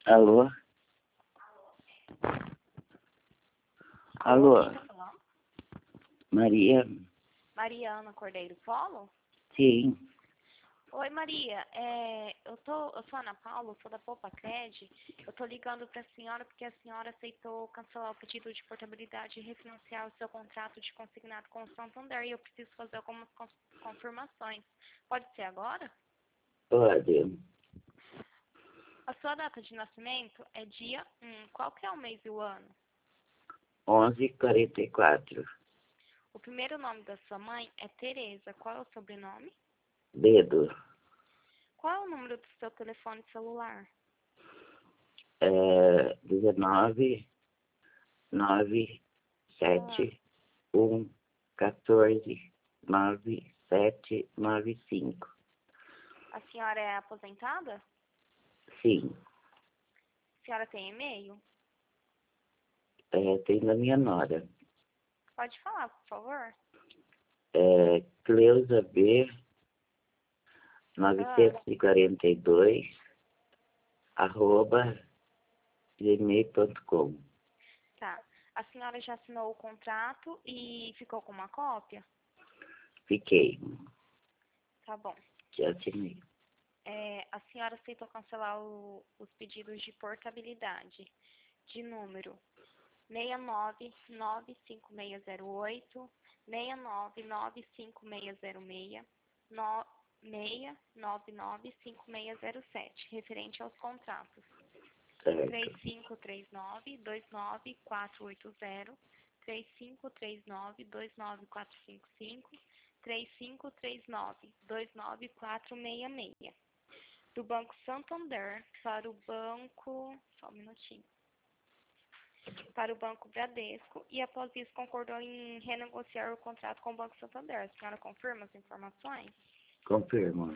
Alô? Alô? Quem tá falando? Maria? Mariana Cordeiro Polo? Sim. Oi, Maria. Eu sou a Ana Paula, sou da Poupa Cred. Eu tô ligando para a senhora porque a senhora aceitou cancelar o pedido de portabilidade e refinanciar o seu contrato de consignado com o Santander e eu preciso fazer algumas confirmações. Pode ser agora? Pode. A sua data de nascimento é dia 1. Qual que é o mês e o ano? 11h44. O primeiro nome da sua mãe é Tereza. Qual é o sobrenome? Dedo. Qual é o número do seu telefone celular? 19 9 7 1 14 9 7 9 5. A senhora é aposentada? Sim. A senhora tem e-mail? Tem da minha nora. Pode falar, por favor. Cleusa B 942 arroba gmail.com. Tá. A senhora já assinou o contrato e ficou com uma cópia? Fiquei. Tá bom. Já assinei. A senhora aceitou cancelar os pedidos de portabilidade de número 6995608, 6995606, 6995607, referente aos contratos. Certo. 3539-29480, 3539-29455, 3539-29466. Do Banco Santander para o Banco... Só um minutinho. Para o Banco Bradesco e após isso concordou em renegociar o contrato com o Banco Santander. A senhora confirma as informações? Confirmo.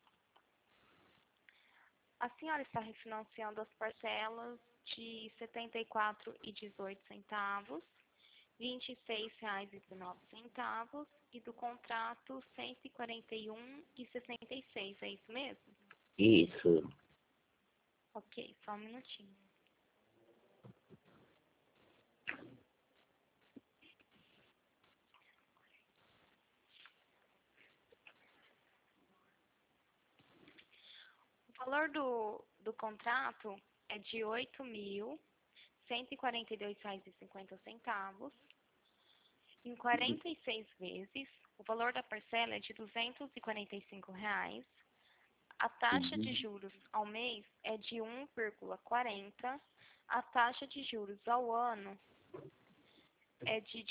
A senhora está refinanciando as parcelas de R$ 74,18, R$ 26,19 e do contrato R$ 141,66. É isso mesmo? Isso. Ok, só um minutinho. O valor do contrato é de R$ 8.142,50. Em 46 vezes, o valor da parcela é de R$ 245. A taxa de juros ao mês é de 1,40. A taxa de juros ao ano é de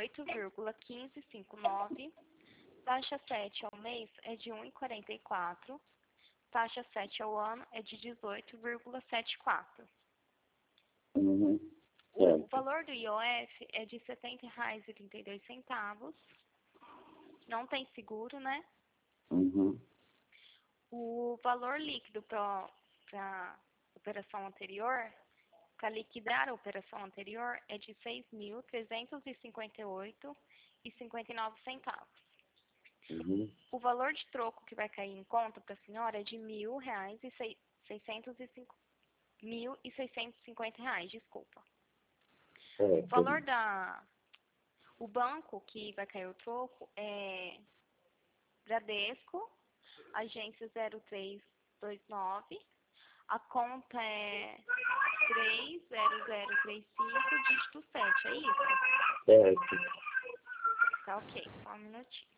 18,1559. Taxa 7 ao mês é de 1,44. Taxa 7 ao ano é de 18,74. Uhum. O Certo. valor do IOF é de R$ 70,32. Não tem seguro, né? Uhum. O valor líquido para a operação anterior, para liquidar a operação anterior, é de R$ 6.358,59. Uhum. O valor de troco que vai cair em conta para a senhora é de R$ 1.650, desculpa. Certo. O valor o banco que vai cair o troco é Bradesco, agência 0329, a conta é 30035, dígito 7, é isso? Certo. Tá ok, só um minutinho.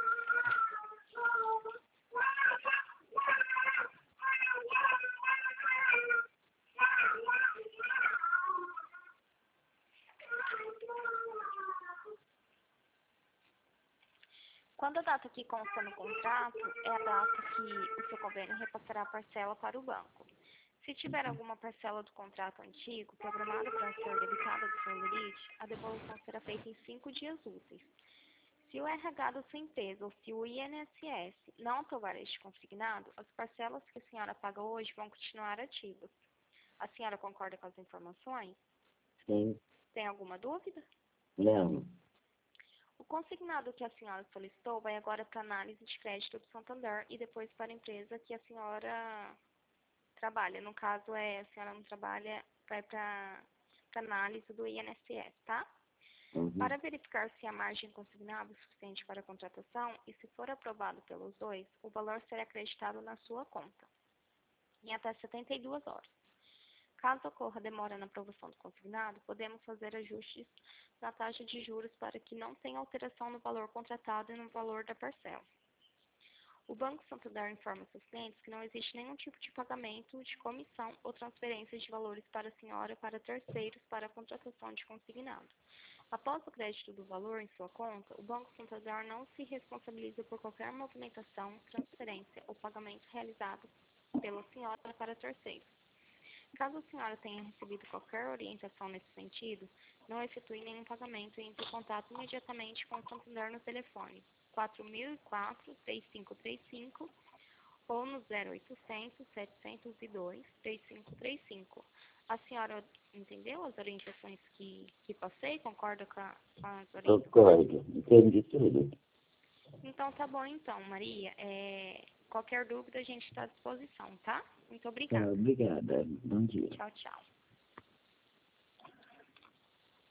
Quando a data que consta no contrato é a data que o seu convênio repassará a parcela para o banco. Se tiver alguma parcela do contrato antigo programada para ser debitada do seu limite, a devolução será feita em 5 dias úteis. Se o RH da sua empresa ou se o INSS não aprovar este consignado, as parcelas que a senhora paga hoje vão continuar ativas. A senhora concorda com as informações? Sim. Tem alguma dúvida? Não. O consignado que a senhora solicitou vai agora para análise de crédito do Santander e depois para a empresa que a senhora Trabalha. No caso, a senhora não trabalha, vai para análise do INSS, tá? Para verificar se a margem consignável é suficiente para a contratação e se for aprovado pelos dois, o valor será acreditado na sua conta em até 72 horas. Caso ocorra demora na aprovação do consignado, podemos fazer ajustes na taxa de juros para que não tenha alteração no valor contratado e no valor da parcela. O Banco Santander informa seus clientes que não existe nenhum tipo de pagamento de comissão ou transferência de valores para a senhora para terceiros para a contratação de consignado. Após o crédito do valor em sua conta, o Banco Santander não se responsabiliza por qualquer movimentação, transferência ou pagamento realizado pela senhora para terceiros. Caso a senhora tenha recebido qualquer orientação nesse sentido, não efetue nenhum pagamento e entre em contato imediatamente com o Santander no telefone 4004-3535 ou no 0800-702-3535. A senhora entendeu as orientações que passei? Concorda com as orientações? Concordo, entendi tudo. Então, tá bom então, Maria. Qualquer dúvida a gente está à disposição, tá? Muito obrigada. Obrigada. Bom dia. Tchau, tchau.